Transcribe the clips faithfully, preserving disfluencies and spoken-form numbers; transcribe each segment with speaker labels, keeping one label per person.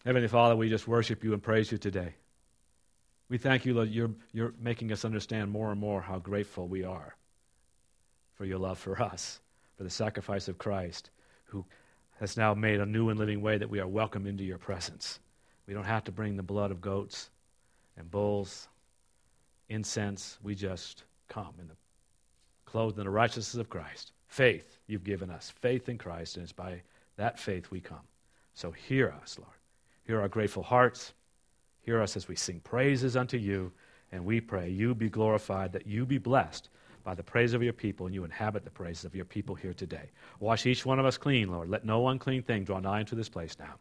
Speaker 1: Heavenly Father, we just worship you and praise you today. We thank you, Lord, you're, you're making us understand more and more how grateful we are for your love for us, for the sacrifice of Christ, who has now made a new and living way that we are welcome into your presence. We don't have to bring the blood of goats and bulls, incense. We just come in the clothed in the righteousness of Christ. Faith you've given us, faith in Christ, and it's by that faith we come. So hear us, Lord. Hear our grateful hearts. Hear us as we sing praises unto you, and we pray you be glorified, that you be blessed by the praise of your people, and you inhabit the praises of your people here today. Wash each one of us clean, Lord. Let no unclean thing draw nigh into this place now.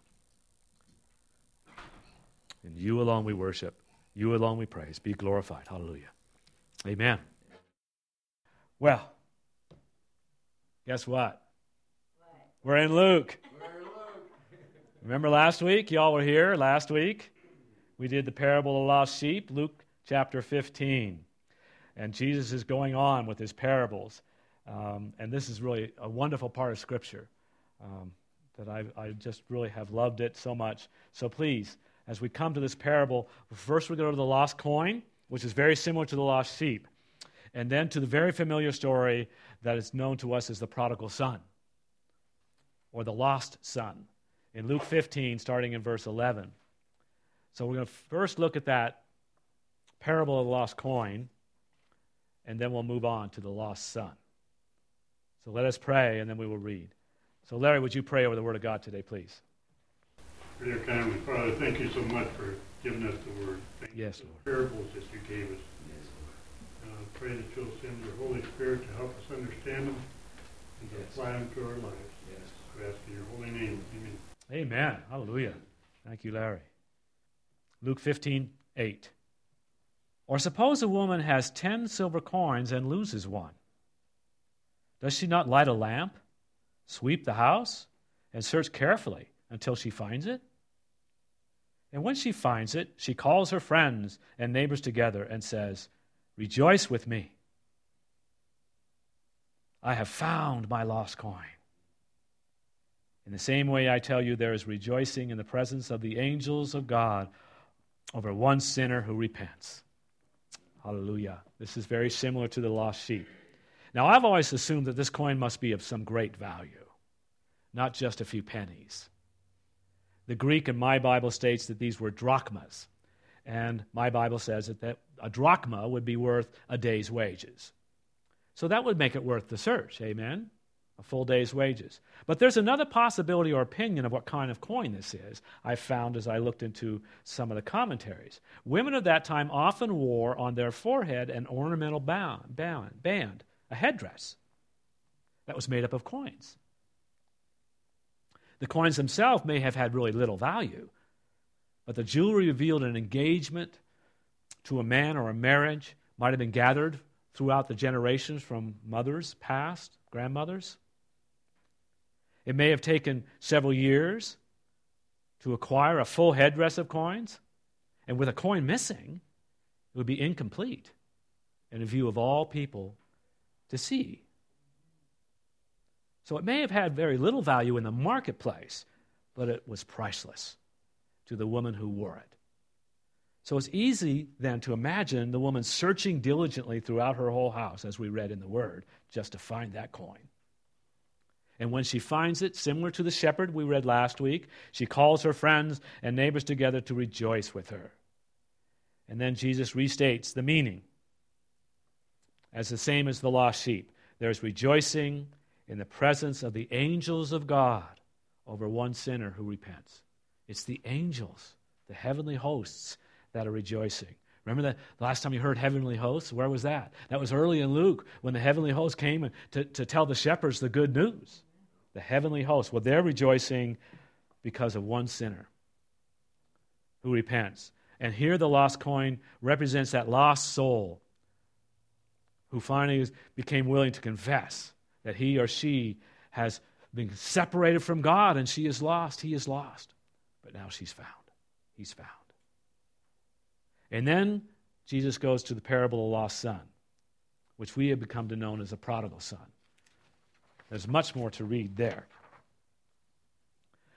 Speaker 1: And you alone we worship. You alone we praise. Be glorified. Hallelujah. Amen. Well, guess what? What? We're in Luke. We're in Luke. Remember last week? Y'all were here last week. We did the parable of the lost sheep, Luke chapter fifteen. And Jesus is going on with his parables. Um, and this is really a wonderful part of Scripture um, that I, I just really have loved it so much. So please, as we come to this parable, first we go to the lost coin, which is very similar to the lost sheep, and then to the very familiar story that is known to us as the prodigal son, or the lost son, in Luke fifteen, starting in verse eleven. So we're going to first look at that parable of the lost coin, and then we'll move on to the lost son. So let us pray, and then we will read. So Larry, would you pray over the Word of God today, please?
Speaker 2: Dear kindly Father, thank you so much for giving us the Word. Thank
Speaker 1: yes,
Speaker 2: you
Speaker 1: Lord.
Speaker 2: for the parables that you gave us. Yes, Lord. Uh, I pray that you'll send your Holy Spirit to help us understand them and to yes. apply them to our lives. Yes. We ask in your holy name. Amen.
Speaker 1: Amen. Hallelujah. Thank you, Larry. Luke fifteen eight. Or suppose a woman has ten silver coins and loses one. Does she not light a lamp, sweep the house, and search carefully until she finds it? And when she finds it, she calls her friends and neighbors together and says, "Rejoice with me. I have found my lost coin." In the same way, I tell you, there is rejoicing in the presence of the angels of God over one sinner who repents. Hallelujah. This is very similar to the lost sheep. Now, I've always assumed that this coin must be of some great value, not just a few pennies. The Greek in my Bible states that these were drachmas, and my Bible says that, that a drachma would be worth a day's wages. So that would make it worth the search, amen? A full day's wages. But there's another possibility or opinion of what kind of coin this is, I found as I looked into some of the commentaries. Women of that time often wore on their forehead an ornamental band, band, band a headdress that was made up of coins. The coins themselves may have had really little value, but the jewelry revealed an engagement to a man or a marriage, might have been gathered throughout the generations from mothers past, grandmothers. It may have taken several years to acquire a full headdress of coins, and with a coin missing, it would be incomplete in view of all people to see. So it may have had very little value in the marketplace, but it was priceless to the woman who wore it. So it's easy then to imagine the woman searching diligently throughout her whole house, as we read in the Word, just to find that coin. And when she finds it, similar to the shepherd we read last week, she calls her friends and neighbors together to rejoice with her. And then Jesus restates the meaning as the same as the lost sheep. There's rejoicing in the presence of the angels of God over one sinner who repents. It's the angels, the heavenly hosts, that are rejoicing. Remember that the last time you heard heavenly hosts? Where was that? That was early in Luke when the heavenly hosts came to, to tell the shepherds the good news. The heavenly hosts. Well, they're rejoicing because of one sinner who repents. And here the lost coin represents that lost soul who finally became willing to confess that he or she has been separated from God and she is lost. He is lost. But now she's found. He's found. And then Jesus goes to the parable of the lost son, which we have become to know as the prodigal son. There's much more to read there.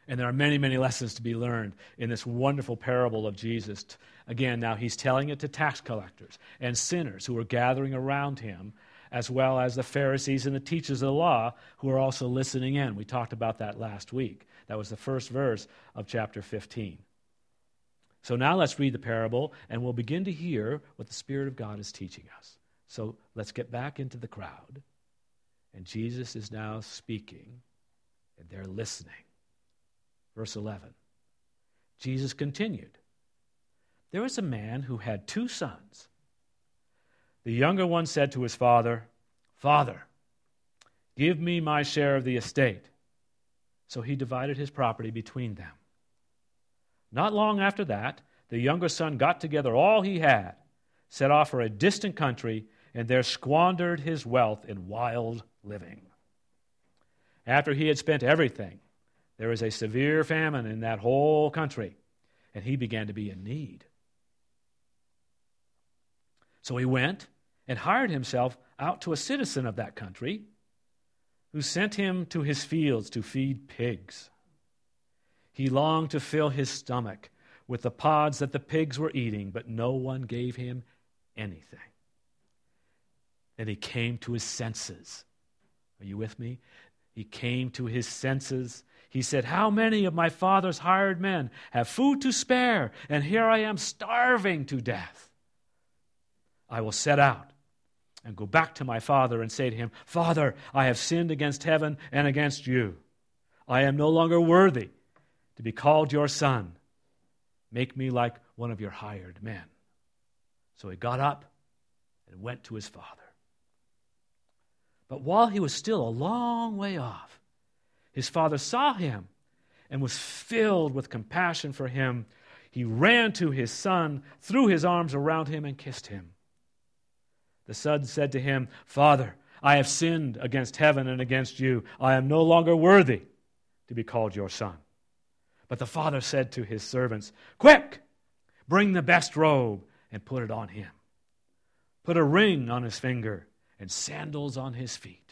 Speaker 1: And there are many, many lessons to be learned in this wonderful parable of Jesus. Again, now he's telling it to tax collectors and sinners who are gathering around him, as well as the Pharisees and the teachers of the law who are also listening in. We talked about that last week. That was the first verse of chapter fifteen. So now let's read the parable, and we'll begin to hear what the Spirit of God is teaching us. So let's get back into the crowd. And Jesus is now speaking, and they're listening. Verse eleven. Jesus continued, "There was a man who had two sons. The younger one said to his father, 'Father, give me my share of the estate.' So he divided his property between them. Not long after that, the younger son got together all he had, set off for a distant country, and there squandered his wealth in wild living. After he had spent everything, there was a severe famine in that whole country, and he began to be in need. So he went and hired himself out to a citizen of that country, who sent him to his fields to feed pigs. He longed to fill his stomach with the pods that the pigs were eating, but no one gave him anything. Then he came to his senses. Are you with me? He came to his senses. He said, 'How many of my father's hired men have food to spare, and here I am starving to death? I will set out and go back to my father and say to him, Father, I have sinned against heaven and against you. I am no longer worthy to be called your son. Make me like one of your hired men.' So he got up and went to his father. But while he was still a long way off, his father saw him and was filled with compassion for him. He ran to his son, threw his arms around him, and kissed him. The son said to him, 'Father, I have sinned against heaven and against you. I am no longer worthy to be called your son.' But the father said to his servants, 'Quick, bring the best robe and put it on him. Put a ring on his finger and sandals on his feet.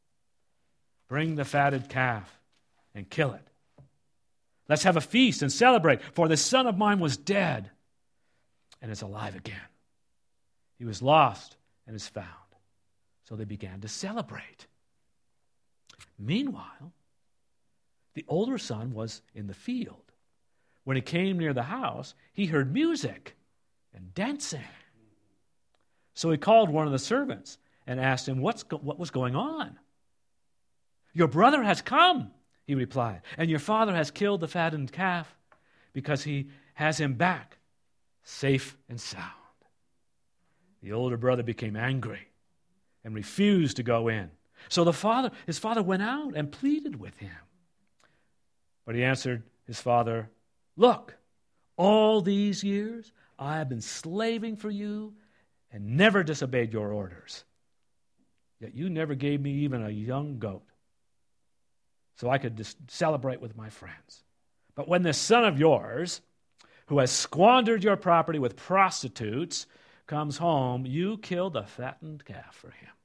Speaker 1: Bring the fatted calf and kill it. Let's have a feast and celebrate, for this son of mine was dead and is alive again. He was lost and is found.' So they began to celebrate. Meanwhile, the older son was in the field. When he came near the house, he heard music and dancing. So he called one of the servants and asked him what's go- what was going on. 'Your brother has come,' he replied, 'and your father has killed the fattened calf because he has him back safe and sound.' The older brother became angry and refused to go in. So the father, his father went out and pleaded with him. But he answered his father, 'Look, all these years I have been slaving for you and never disobeyed your orders. Yet you never gave me even a young goat so I could just celebrate with my friends. But when this son of yours, who has squandered your property with prostitutes, comes home, you kill the fattened calf for him.'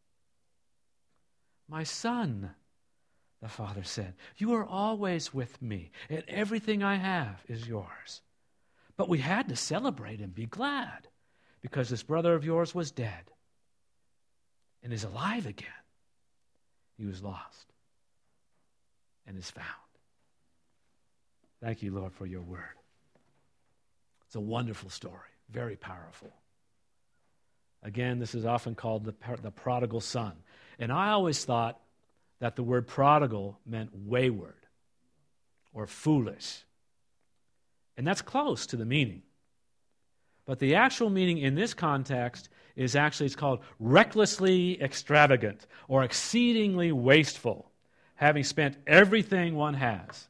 Speaker 1: 'My son,' the father said, 'you are always with me, and everything I have is yours. But we had to celebrate and be glad, because this brother of yours was dead and is alive again. He was lost and is found.' Thank you, Lord, for your word. It's a wonderful story, very powerful. Again, this is often called the, the prodigal son. And I always thought that the word prodigal meant wayward or foolish. And that's close to the meaning. But the actual meaning in this context is actually, it's called recklessly extravagant or exceedingly wasteful, having spent everything one has.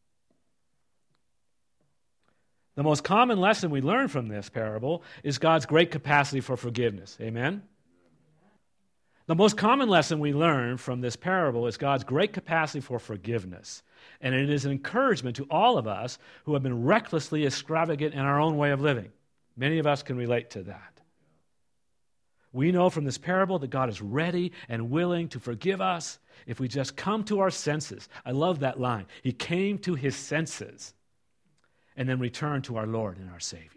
Speaker 1: The most common lesson we learn from this parable is God's great capacity for forgiveness. Amen? The most common lesson we learn from this parable is God's great capacity for forgiveness. And it is an encouragement to all of us who have been recklessly extravagant in our own way of living. Many of us can relate to that. We know from this parable that God is ready and willing to forgive us if we just come to our senses. I love that line. He came to his senses and then returned to our Lord and our Savior.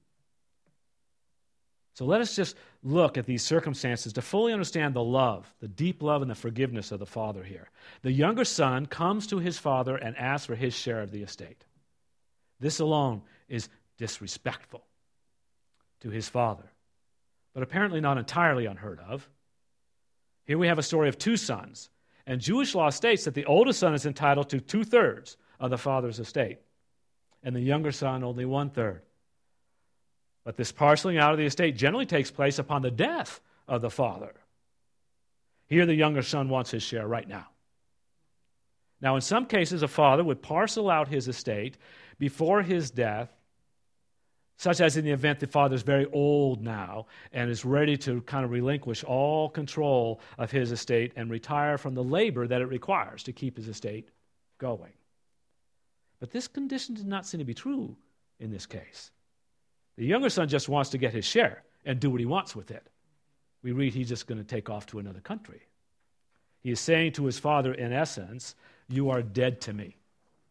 Speaker 1: So let us just look at these circumstances to fully understand the love, the deep love and the forgiveness of the Father here. The younger son comes to his father and asks for his share of the estate. This alone is disrespectful to his father, but apparently not entirely unheard of. Here we have a story of two sons, and Jewish law states that the oldest son is entitled to two-thirds of the father's estate, and the younger son only one-third. But this parceling out of the estate generally takes place upon the death of the father. Here the younger son wants his share right now. Now, in some cases, a father would parcel out his estate before his death, such as in the event the father is very old now and is ready to kind of relinquish all control of his estate and retire from the labor that it requires to keep his estate going. But this condition does not seem to be true in this case. The younger son just wants to get his share and do what he wants with it. We read he's just going to take off to another country. He is saying to his father, in essence, you are dead to me.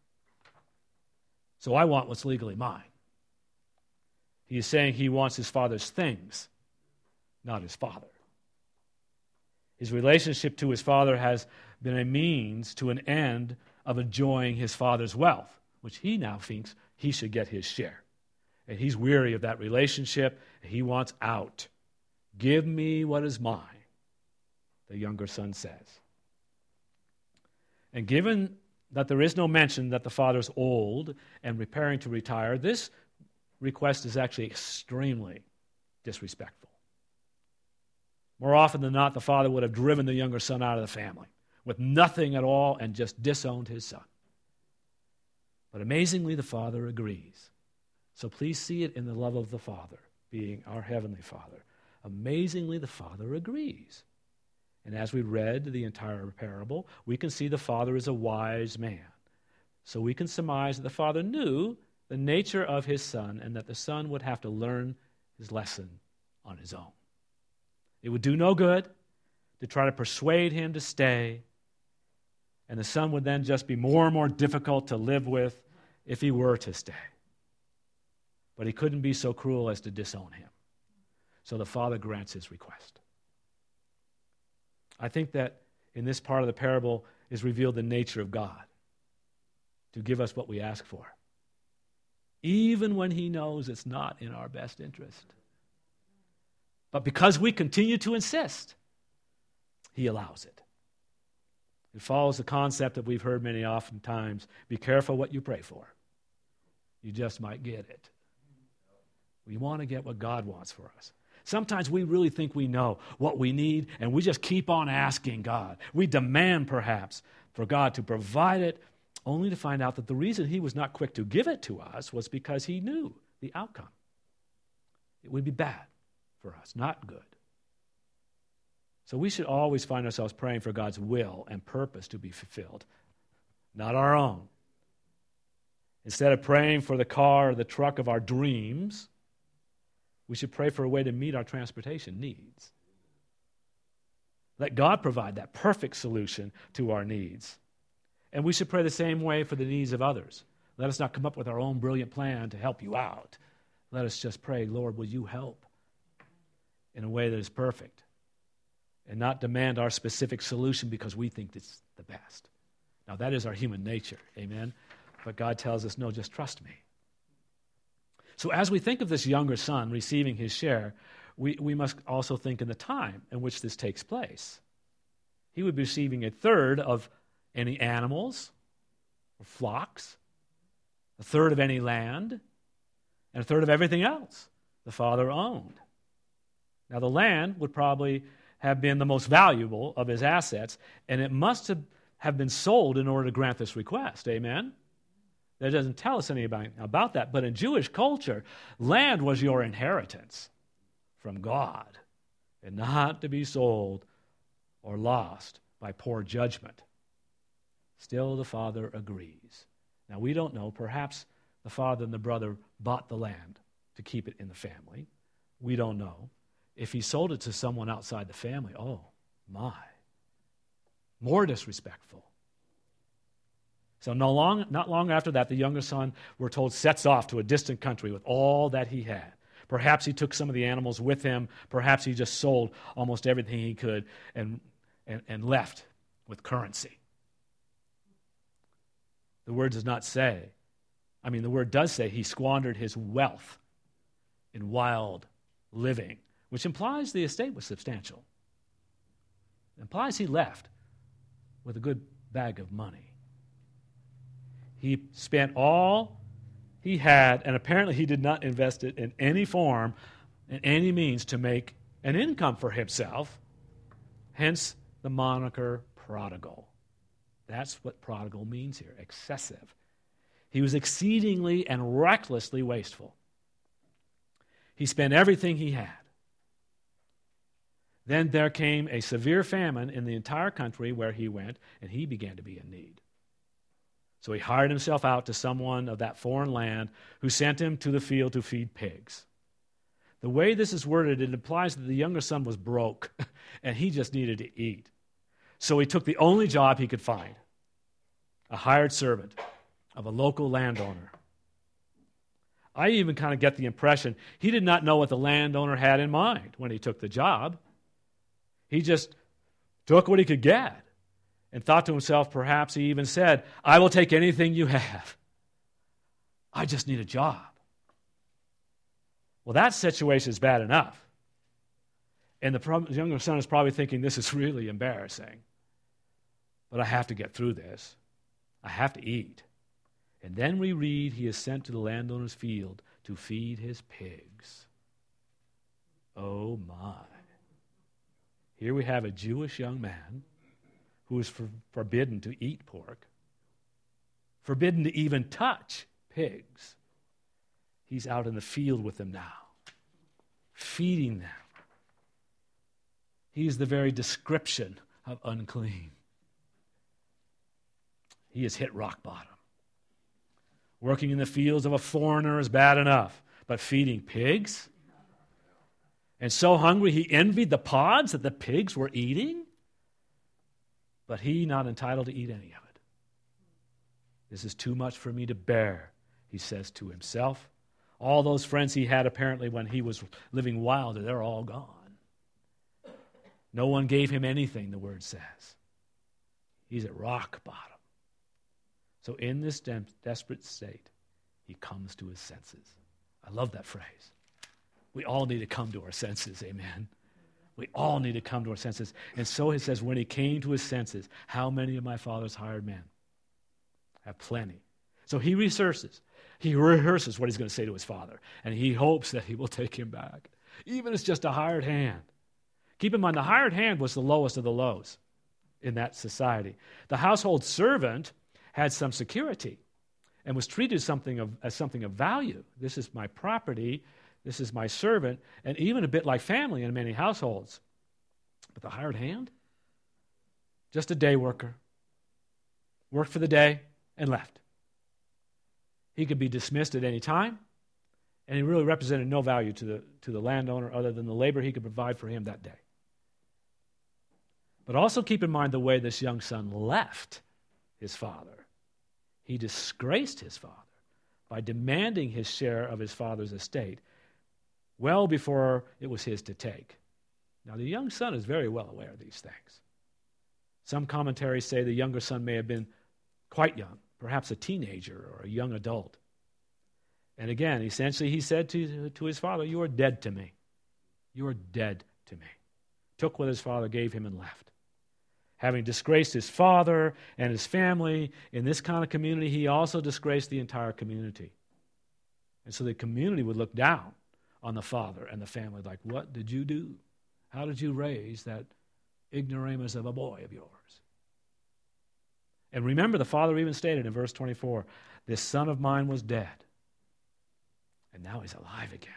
Speaker 1: So I want what's legally mine. He is saying he wants his father's things, not his father. His relationship to his father has been a means to an end of enjoying his father's wealth, which he now thinks he should get his share. And he's weary of that relationship. He wants out. Give me what is mine, the younger son says. And given that there is no mention that the father is old and preparing to retire, this request is actually extremely disrespectful. More often than not, the father would have driven the younger son out of the family with nothing at all and just disowned his son. But amazingly, the father agrees. So please see it in the love of the Father, being our Heavenly Father. Amazingly, the Father agrees. And as we read the entire parable, we can see the Father is a wise man. So we can surmise that the Father knew the nature of his son and that the son would have to learn his lesson on his own. It would do no good to try to persuade him to stay, and the son would then just be more and more difficult to live with if he were to stay. But he couldn't be so cruel as to disown him. So the father grants his request. I think that in this part of the parable is revealed the nature of God to give us what we ask for, even when he knows it's not in our best interest. But because we continue to insist, he allows it. It follows the concept that we've heard many often times: be careful what you pray for. You just might get it. We want to get what God wants for us. Sometimes we really think we know what we need, and we just keep on asking God. We demand, perhaps, for God to provide it, only to find out that the reason he was not quick to give it to us was because he knew the outcome. It would be bad for us, not good. So we should always find ourselves praying for God's will and purpose to be fulfilled, not our own. Instead of praying for the car or the truck of our dreams, we should pray for a way to meet our transportation needs. Let God provide that perfect solution to our needs. And we should pray the same way for the needs of others. Let us not come up with our own brilliant plan to help you out. Let us just pray, Lord, will you help in a way that is perfect, and not demand our specific solution because we think it's the best. Now, that is our human nature, amen? But God tells us, no, just trust me. So as we think of this younger son receiving his share, we, we must also think in the time in which this takes place. He would be receiving a third of any animals or flocks, a third of any land, and a third of everything else the father owned. Now, the land would probably have been the most valuable of his assets, and it must have, have been sold in order to grant this request. Amen? That doesn't tell us anything about that. But in Jewish culture, land was your inheritance from God and not to be sold or lost by poor judgment. Still, the father agrees. Now, we don't know. Perhaps the father and the brother bought the land to keep it in the family. We don't know. If he sold it to someone outside the family, oh my, more disrespectful. So no long, not long after that, the younger son, we're told, sets off to a distant country with all that he had. Perhaps he took some of the animals with him. Perhaps he just sold almost everything he could and, and, and left with currency. The word does not say, I mean, the word does say he squandered his wealth in wild living, which implies the estate was substantial. It implies he left with a good bag of money. He spent all he had, and apparently he did not invest it in any form, in any means, to make an income for himself. Hence the moniker prodigal. That's what prodigal means here, excessive. He was exceedingly and recklessly wasteful. He spent everything he had. Then there came a severe famine in the entire country where he went, and he began to be in need. So he hired himself out to someone of that foreign land who sent him to the field to feed pigs. The way this is worded, it implies that the younger son was broke and he just needed to eat. So he took the only job he could find, a hired servant of a local landowner. I even kind of get the impression he did not know what the landowner had in mind when he took the job. He just took what he could get. And thought to himself, perhaps he even said, I will take anything you have. I just need a job. Well, that situation is bad enough. And the pro- younger son is probably thinking, this is really embarrassing. But I have to get through this. I have to eat. And then we read he is sent to the landowner's field to feed his pigs. Oh my. Here we have a Jewish young man who is for, forbidden to eat pork, forbidden to even touch pigs. He's out in the field with them now, feeding them. He's the very description of unclean. He has hit rock bottom. Working in the fields of a foreigner is bad enough, but feeding pigs? And so hungry he envied the pods that the pigs were eating? But he not entitled to eat any of it. This is too much for me to bear, he says to himself. All those friends he had apparently when he was living wild, they're all gone. No one gave him anything, the word says. He's at rock bottom. So in this de- desperate state, he comes to his senses. I love that phrase. We all need to come to our senses, amen. We all need to come to our senses. And so it says, when he came to his senses, how many of my father's hired men? Have plenty. So he rehearses. He rehearses what he's going to say to his father. And he hopes that he will take him back. Even as just a hired hand. Keep in mind, the hired hand was the lowest of the lows in that society. The household servant had some security and was treated something of, as something of value. This is my property. This is my servant, and even a bit like family in many households. But the hired hand? Just a day worker. Worked for the day and left. He could be dismissed at any time, and he really represented no value to the, to the landowner other than the labor he could provide for him that day. But also keep in mind the way this young son left his father. He disgraced his father by demanding his share of his father's estate well before it was his to take. Now, the young son is very well aware of these things. Some commentaries say the younger son may have been quite young, perhaps a teenager or a young adult. And again, essentially he said to, to his father, you are dead to me. You are dead to me. Took what his father gave him and left. Having disgraced his father and his family in this kind of community, he also disgraced the entire community. And so the community would look down on the father and the family like, what did you do? How did you raise that ignoramus of a boy of yours? And remember, the father even stated in verse twenty-four, this son of mine was dead, and now he's alive again.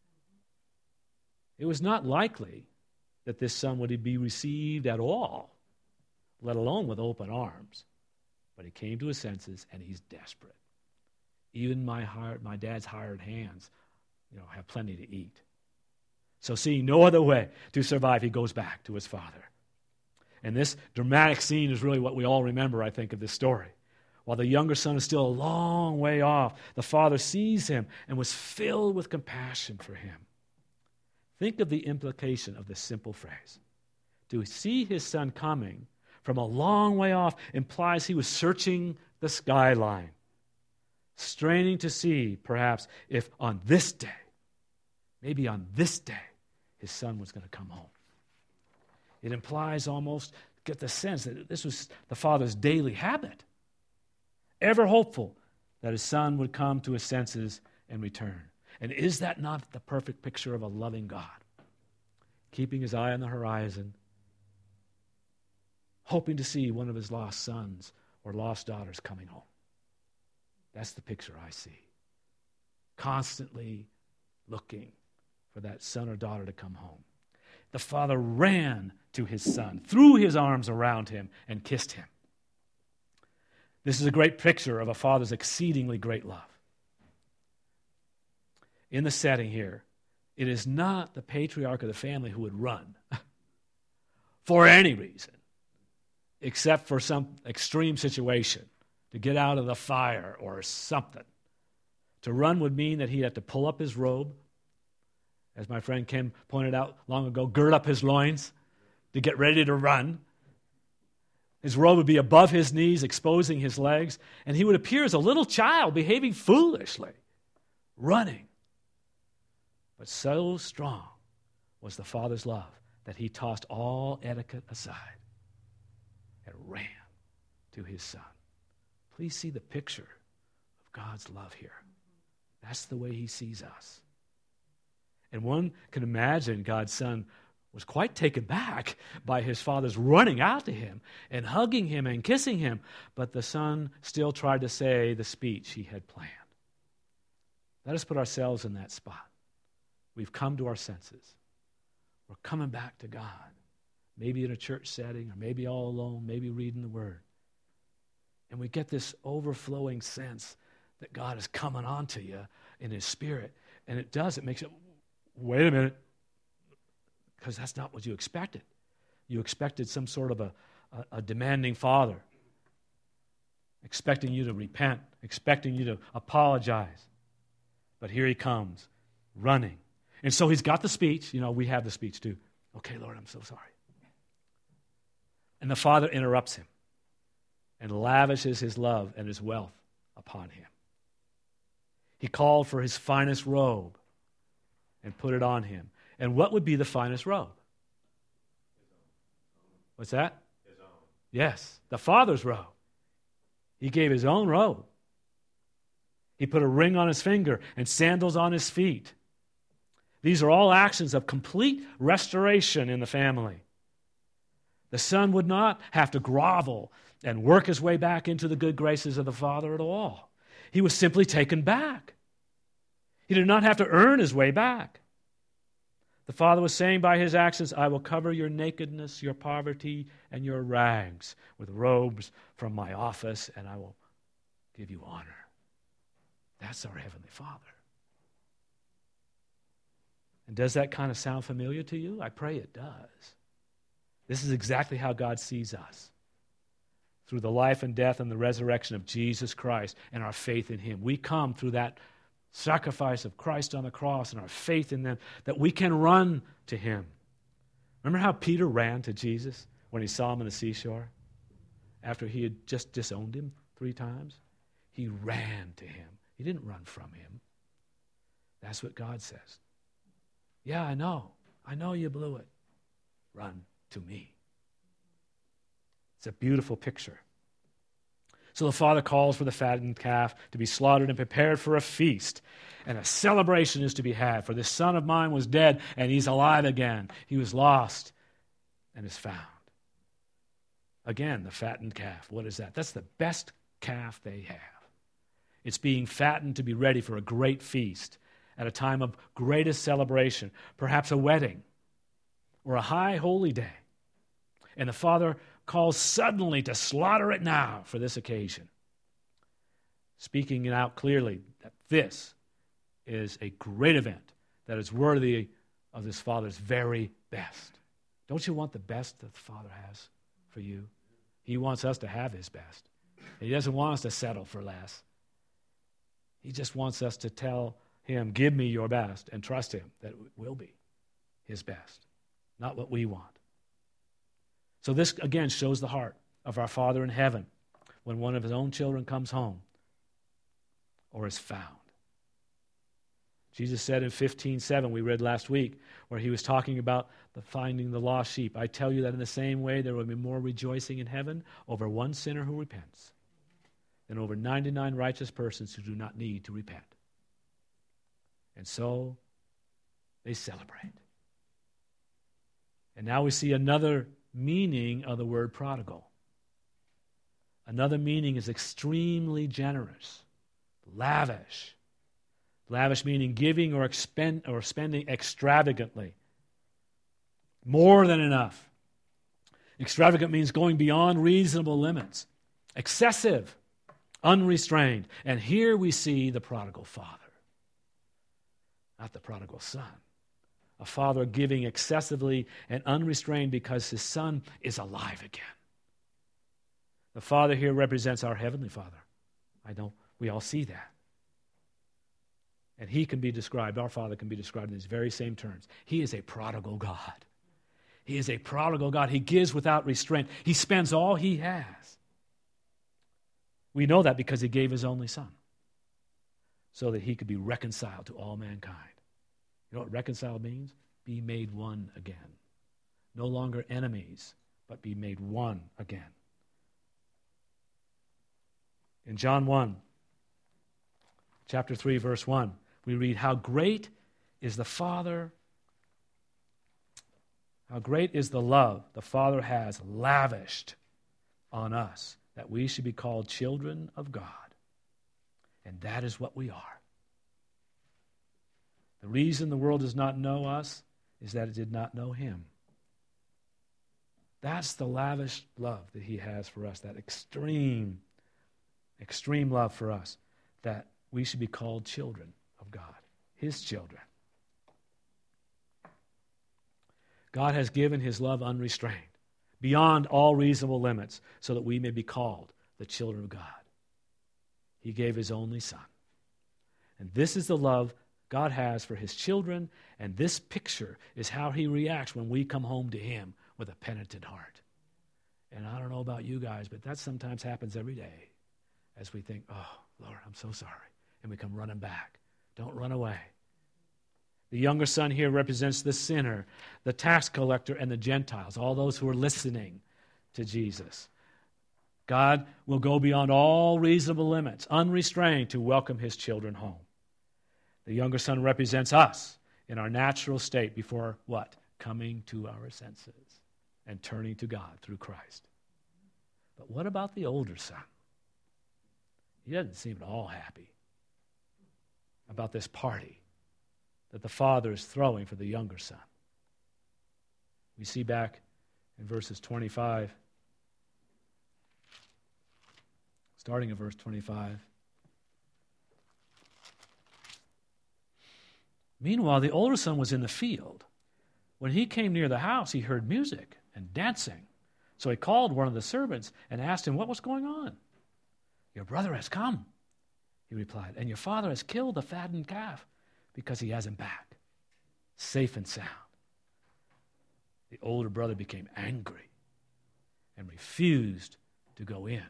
Speaker 1: It was not likely that this son would be received at all, let alone with open arms. But he came to his senses, and he's desperate. Even my hired, my dad's hired hands, you know, have plenty to eat. So seeing no other way to survive, he goes back to his father. And this dramatic scene is really what we all remember, I think, of this story. While the younger son is still a long way off, the father sees him and was filled with compassion for him. Think of the implication of this simple phrase. To see his son coming from a long way off implies he was searching the skyline, straining to see, perhaps, if on this day, maybe on this day, his son was going to come home. It implies almost, get the sense that this was the father's daily habit, ever hopeful that his son would come to his senses and return. And is that not the perfect picture of a loving God? Keeping his eye on the horizon, hoping to see one of his lost sons or lost daughters coming home. That's the picture I see. Constantly looking for that son or daughter to come home. The father ran to his son, threw his arms around him, and kissed him. This is a great picture of a father's exceedingly great love. In the setting here, it is not the patriarch of the family who would run for any reason, except for some extreme situation, to get out of the fire or something. To run would mean that he'd have to pull up his robe, as my friend Ken pointed out long ago, gird up his loins to get ready to run. His robe would be above his knees, exposing his legs, and he would appear as a little child behaving foolishly, running. But so strong was the father's love that he tossed all etiquette aside and ran to his son. Please see the picture of God's love here. That's the way he sees us. And one can imagine God's son was quite taken back by his father's running out to him and hugging him and kissing him, but the son still tried to say the speech he had planned. Let us put ourselves in that spot. We've come to our senses. We're coming back to God, maybe in a church setting or maybe all alone, maybe reading the Word. And we get this overflowing sense that God is coming onto you in His Spirit. And it does. It makes it, wait a minute, because that's not what you expected. You expected some sort of a, a, a demanding father, expecting you to repent, expecting you to apologize. But here he comes, running. And so he's got the speech. You know, we have the speech too. Okay, Lord, I'm so sorry. And the father interrupts him and lavishes his love and his wealth upon him. He called for his finest robe and put it on him. And what would be the finest robe? What's that? His own. Yes, the father's robe. He gave his own robe. He put a ring on his finger and sandals on his feet. These are all actions of complete restoration in the family. The son would not have to grovel and work his way back into the good graces of the father at all. He was simply taken back. He did not have to earn his way back. The father was saying by his actions, I will cover your nakedness, your poverty, and your rags with robes from my office, and I will give you honor. That's our Heavenly Father. And does that kind of sound familiar to you? I pray it does. This is exactly how God sees us. Through the life and death and the resurrection of Jesus Christ and our faith in Him. We come through that sacrifice of Christ on the cross and our faith in them, that we can run to Him. Remember how Peter ran to Jesus when he saw Him on the seashore? After he had just disowned Him three times? He ran to Him. He didn't run from Him. That's what God says. Yeah, I know. I know you blew it. Run to me. It's a beautiful picture. So the father calls for the fattened calf to be slaughtered and prepared for a feast. And a celebration is to be had. For this son of mine was dead and he's alive again. He was lost and is found. Again, the fattened calf. What is that? That's the best calf they have. It's being fattened to be ready for a great feast at a time of greatest celebration, perhaps a wedding or a high holy day. And the father calls suddenly to slaughter it now for this occasion, speaking it out clearly that this is a great event that is worthy of this Father's very best. Don't you want the best that the Father has for you? He wants us to have his best. He doesn't want us to settle for less. He just wants us to tell him, give me your best, and trust him that it will be his best, not what we want. So this, again, shows the heart of our Father in heaven when one of his own children comes home or is found. Jesus said in fifteen seven, we read last week, where he was talking about the finding the lost sheep, I tell you that in the same way there will be more rejoicing in heaven over one sinner who repents than over ninety-nine righteous persons who do not need to repent. And so they celebrate. And now we see another meaning of the word prodigal. Another meaning is extremely generous, lavish. Lavish meaning giving or expend or spending extravagantly. More than enough. Extravagant means going beyond reasonable limits. Excessive, unrestrained. And here we see the prodigal father, not the prodigal son. A father giving excessively and unrestrained because his son is alive again. The Father here represents our Heavenly Father. I know we all see that. And he can be described, our Father can be described in these very same terms. He is a prodigal God. He is a prodigal God. He gives without restraint. He spends all he has. We know that because he gave his only Son so that he could be reconciled to all mankind. You know what reconciled means? Be made one again. No longer enemies, but be made one again. In John one, chapter three, verse one, we read, how great is the Father, how great is the love the Father has lavished on us, that we should be called children of God. And that is what we are. The reason the world does not know us is that it did not know him. That's the lavish love that he has for us, that extreme, extreme love for us, that we should be called children of God, his children. God has given his love unrestrained, beyond all reasonable limits, so that we may be called the children of God. He gave his only Son. And this is the love God has for his children, and this picture is how he reacts when we come home to him with a penitent heart. And I don't know about you guys, but that sometimes happens every day as we think, oh, Lord, I'm so sorry. And we come running back. Don't run away. The younger son here represents the sinner, the tax collector, and the Gentiles, all those who are listening to Jesus. God will go beyond all reasonable limits, unrestrained, to welcome his children home. The younger son represents us in our natural state before what? Coming to our senses and turning to God through Christ. But what about the older son? He doesn't seem at all happy about this party that the father is throwing for the younger son. We see back in verses twenty-five, starting at verse twenty-five. Meanwhile, the older son was in the field. When he came near the house, he heard music and dancing. So he called one of the servants and asked him what was going on. Your brother has come, he replied, and your father has killed the fattened calf because he has him back, safe and sound. The older brother became angry and refused to go in.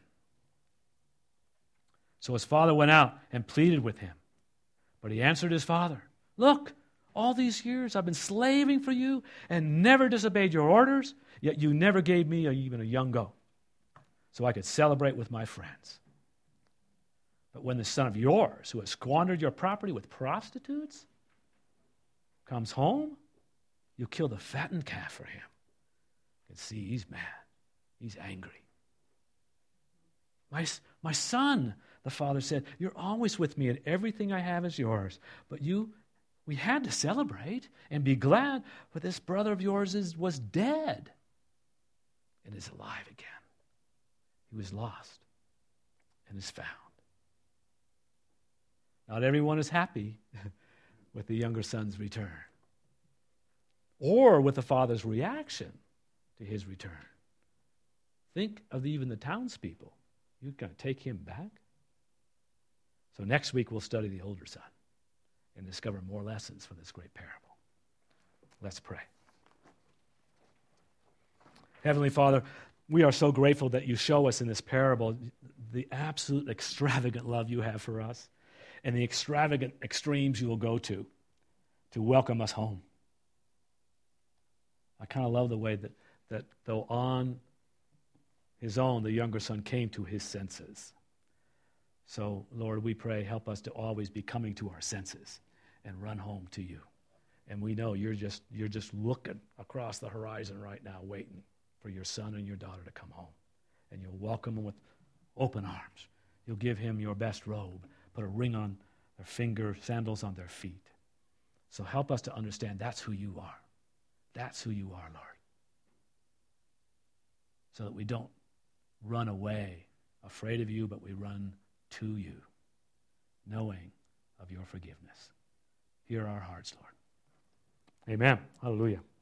Speaker 1: So his father went out and pleaded with him. But he answered his father, look, all these years I've been slaving for you and never disobeyed your orders, yet you never gave me a, even a young goat so I could celebrate with my friends. But when the son of yours, who has squandered your property with prostitutes, comes home, you kill the fattened calf for him. You can see he's mad. He's angry. My, my son, the father said, you're always with me and everything I have is yours. But you, we had to celebrate and be glad, for this brother of yours is, was dead and is alive again. He was lost and is found. Not everyone is happy with the younger son's return. or with the father's reaction to his return. Think of even the townspeople. You're going to take him back? So next week we'll study the older son and discover more lessons from this great parable. Let's pray. Heavenly Father, we are so grateful that you show us in this parable the absolute extravagant love you have for us and the extravagant extremes you will go to to welcome us home. I kind of love the way that, that though on his own, the younger son came to his senses. So, Lord, we pray, help us to always be coming to our senses and run home to you. And we know you're just you're just looking across the horizon right now, waiting for your son and your daughter to come home. And you'll welcome them with open arms. You'll give him your best robe, put a ring on their finger, sandals on their feet. So help us to understand that's who you are. That's who you are, Lord. So that we don't run away afraid of you, but we run to you, knowing of your forgiveness. Hear our hearts, Lord. Amen. Hallelujah.